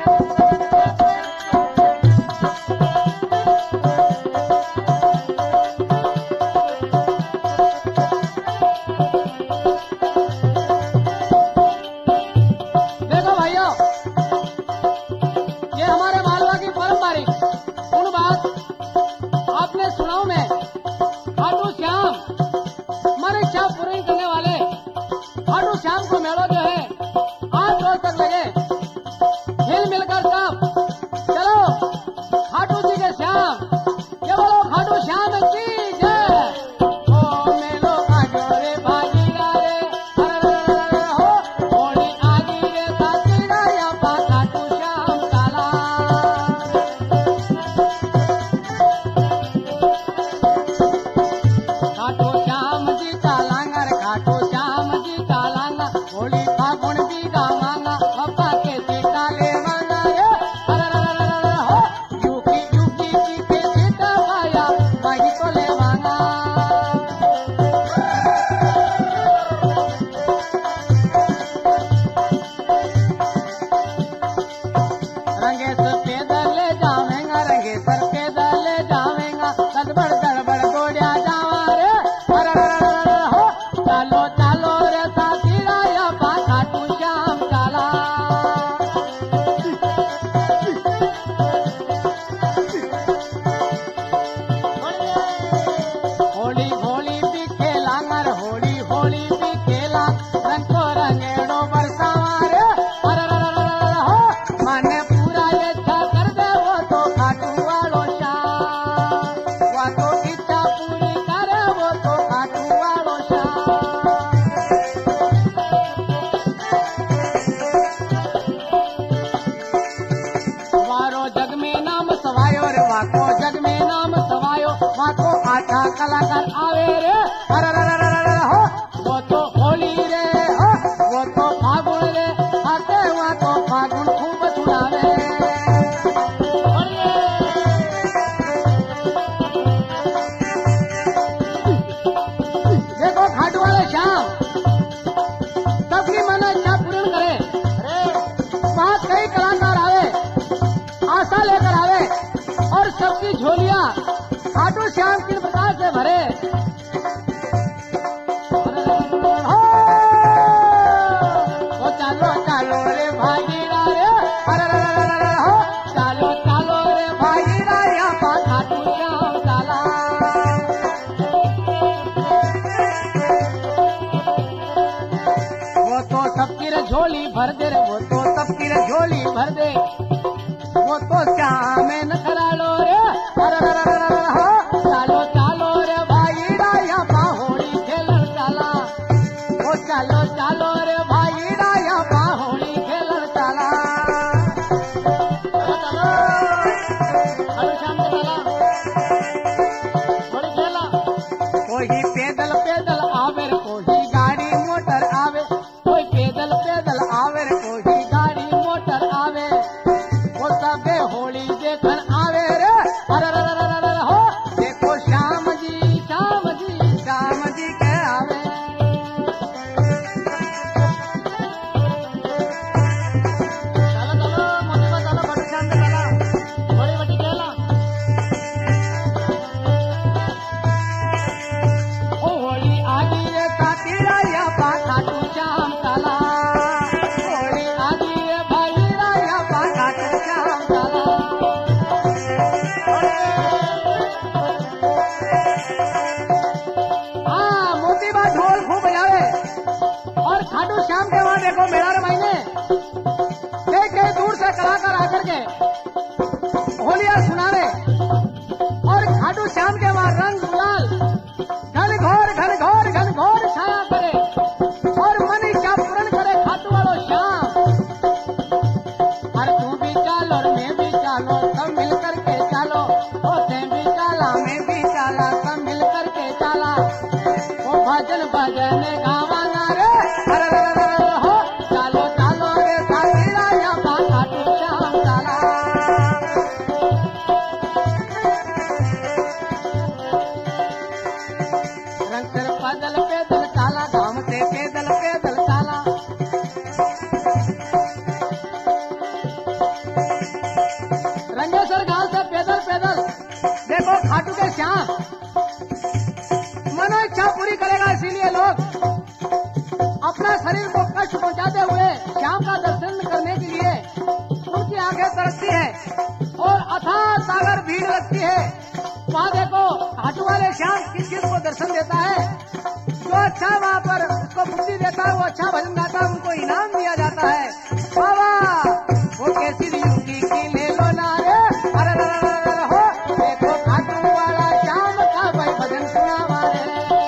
कलाकार आवे रे हो वो तो होली रे हो वो तो फागुन रे आते हुआ तो फागुन खूब सुनावे। देखो घाट वाले श्याम सबकी मन इच्छा पूर्ण करे। वहाँ कई कलाकार आवे आशा लेकर आवे और सबकी झोलियां खाटू श्याम किन प्रकार से भरे। ओ चालो चालो रे भागीरा रे हो चालो चालो रे भागीरा यहाँ खाटू श्याम चाला। वो तो सबकी रे झोली भर दे रे वो तो सबकी रे झोली भर दे वो तो श्याम न खरालो रे हो चालो चालो रे भाईड़ा यहाँ होली खेलन चला। ओ चालो चालो रे भाईड़ा यहाँ होली खेलन चला। कोई पैदल पैदल आवे कोई गाड़ी मोटर आवे कोई पैदल पैदल आवे कोई गाड़ी मोटर आवे वो सबे होली देखन आवे रे हो देखो श्याम जी के आवे। चलो चलो मोदी बा चलो बड़ी शान से चला बड़ी बड़ी खेला। ओ होली आगी रे साथीरा या खाटू श्याम चला। होली आगी रे भाईरा या खाटू श्याम चला। हाँ मोती बा ढोल खूब बजावे और खाटू श्याम के वहां देखो मेरा महीने कई दूर से कलाकार आकर के होलिया सुनावे और खाटू श्याम के वहां रंग गुलाल घन घोर छाया करे और मन इच्छा पूर्ण करे खाटू वालो श्याम। और तू भी चालो और मैं भी चालो सब मिल करके चालो ओ ते भी चाला मैं भी चाला सब मिल करके चाला। ओ भजन गावाना रे हो चालो चालो रे साथीरा या खाटू श्याम चाला। बूंदी देता है वो अच्छा भजन गाता है उनको इनाम दिया जाता है। बाबा वो कैसी यूटी की ले लो ना रे, अरे हो देखो खाटू वाला श्याम का भाई भजन सुना मारे।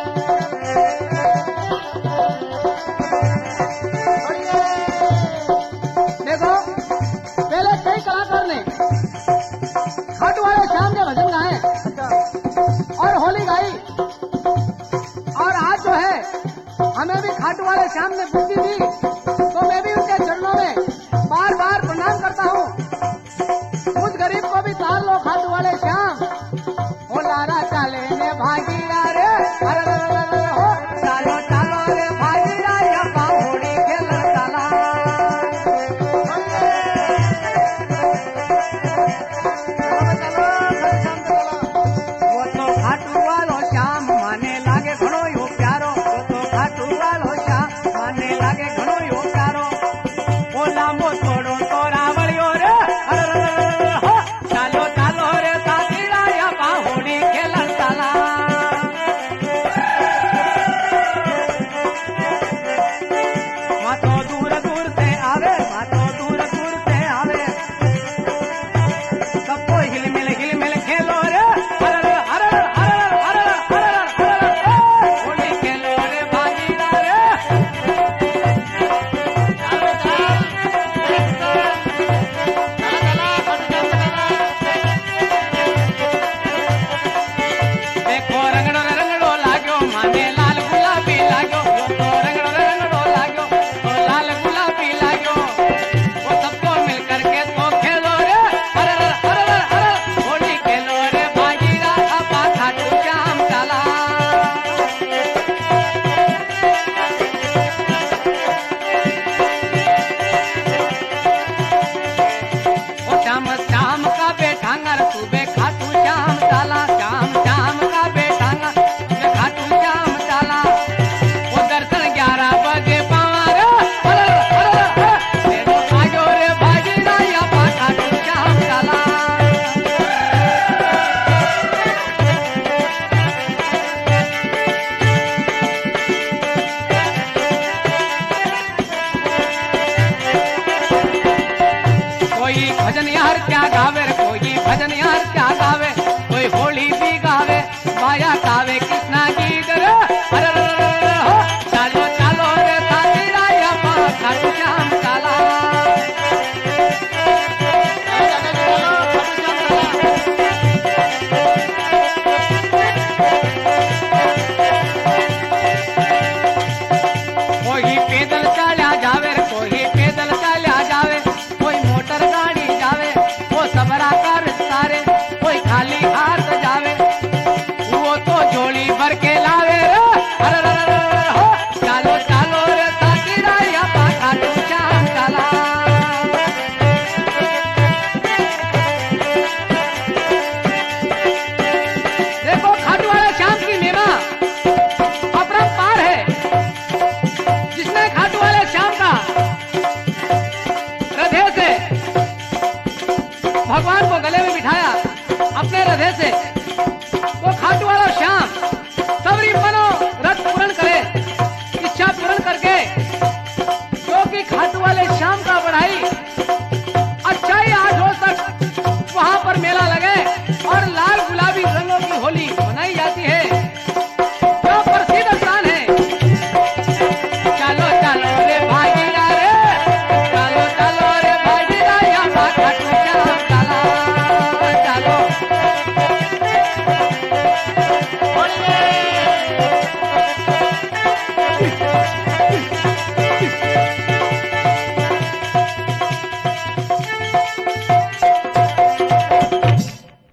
देखो पहले कई कलाकार ने खाटू वाले श्याम के भजन गाए और होली गाई, और आज जो है हमें भी खाटू वाले श्याम ने बुद्धि दी, तो मैं भी उनके चरणों में बार बार प्रणाम करता हूँ। उस गरीब को भी तार लो खाटू वाले श्याम, हो लारा चाले ने भागीरा रे, अरे हो चालो चालो रे भागीरा या बाहोड़ी खेल चला। वो तो खाटू वालो श्याम माने लागे घणो यो प्यारो, वो तो खाटू वालो श्याम माने लागे घणो यो प्यारो। ओ लांबो थोड़ो तो रावड़ियो रे, अरे हो चालो चालो रे भागीरा या बाहोड़ी खेल चला। वहाँ तो दूर दूर से आवे, वहाँ तो दूर दूर से आवे, सबको हिल मिल खेलो रे, अरे अरे अरे अरे अरे अरे होली खेलो रे भागीरा रे। देखो रंगड़ो रंगड़ो लागो माने लाल गुलाबी लागो, वो तो रंगड़ो रंगड़ो लागो तो लाल गुलाबी लागो। वो सबको मिल करके तो खेलो रे, अरे अरे अरे अरे होली खेलो रे भागीरा अपा खाटू श्याम चला। ओ श्याम श्याम का बेटांगर सुबह खाटू श्याम चला, श्याम श्याम का बेटांगर सुबह खाटू श्याम चला। वो दर्शन 11 बजे पावा रे, अरे अरे अरे तेरो आयो रे भागीरा या पा खाटू श्याम चला। कोई भजन यार क्या गावे रे, कोई भजन यार क्या गावे,